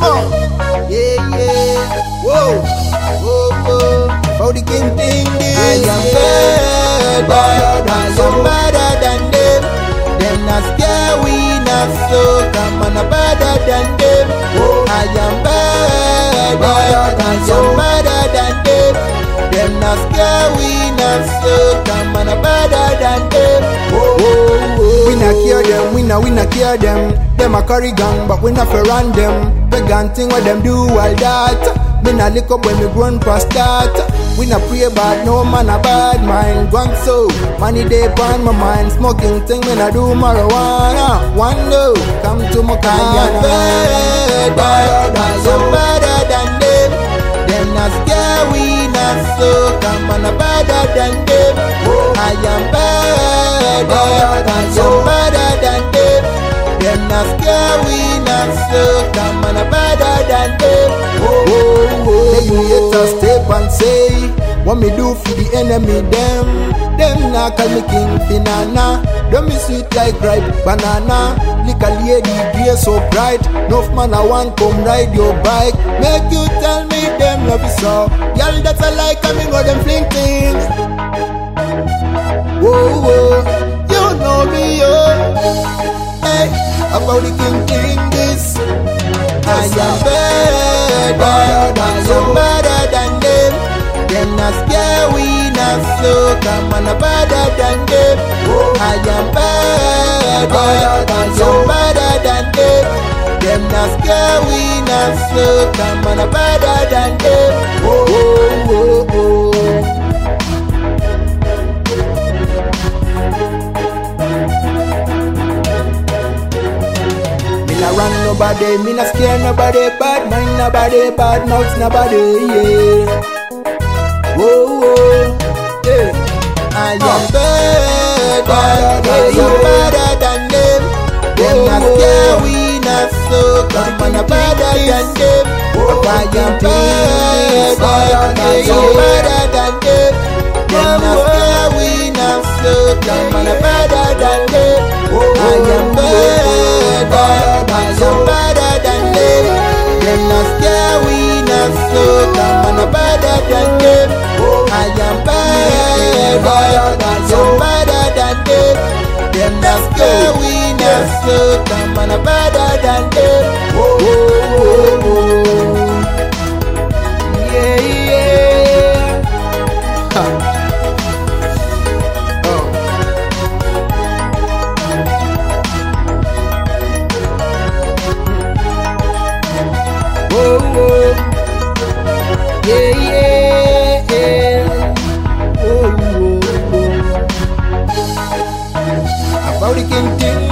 Yeah. Whoa. For the king thing this. I am better than them. Them not scare we not so. Come on, better than them. I am better than them. Them not scare we not so. Come on, better than them. We not care them, we not care them. Them a curry gang, but we not for run them. Pagan thing what them do all that. Me not lick up when me grown past that. We not pray bad, no man a bad mind. Gone so, money they on my mind. Smoking thing, me not do marijuana. One no, come to my car. I am better than them. Them not scare we not so. Come on, better than them. I am better than them. Them not scare we not so. Come on, better than them. They haters step and say, what me do for the enemy them. Them not call me king finana. Don't me sweet like ripe banana. Lick a lady dress so bright. Enough man I want come ride your bike. Make you tell me them love you so. Y'all that's a like I know them fling thing. Whoa, you know me hey, about the king this. I am better than them. Them not scare we not so. Come on, better than them. I am better than them. Them not scare we not so. Come on, better than them. Run nobody, me not scare nobody, bad mind nobody, bad mouth nobody, yeah. Whoa, yeah. I am better than them. Them not scare we not so. Come on, better than them. I am better than them. Them not scare we not so. Come on, better than them. I am better than them. Them not scare we not so. Come on, better than them. I am better than them. Them not scare we not so. Come on, better than them. Yeah. About the king thing.